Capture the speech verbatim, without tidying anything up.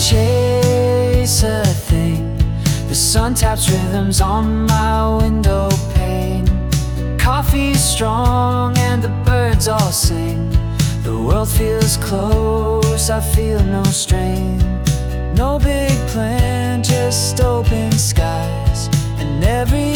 chase a thing. The sun taps rhythms on my window pane. Coffee's strong and the birds all sing. The world feels close, I feel no strain. No big plan, just open skies. And every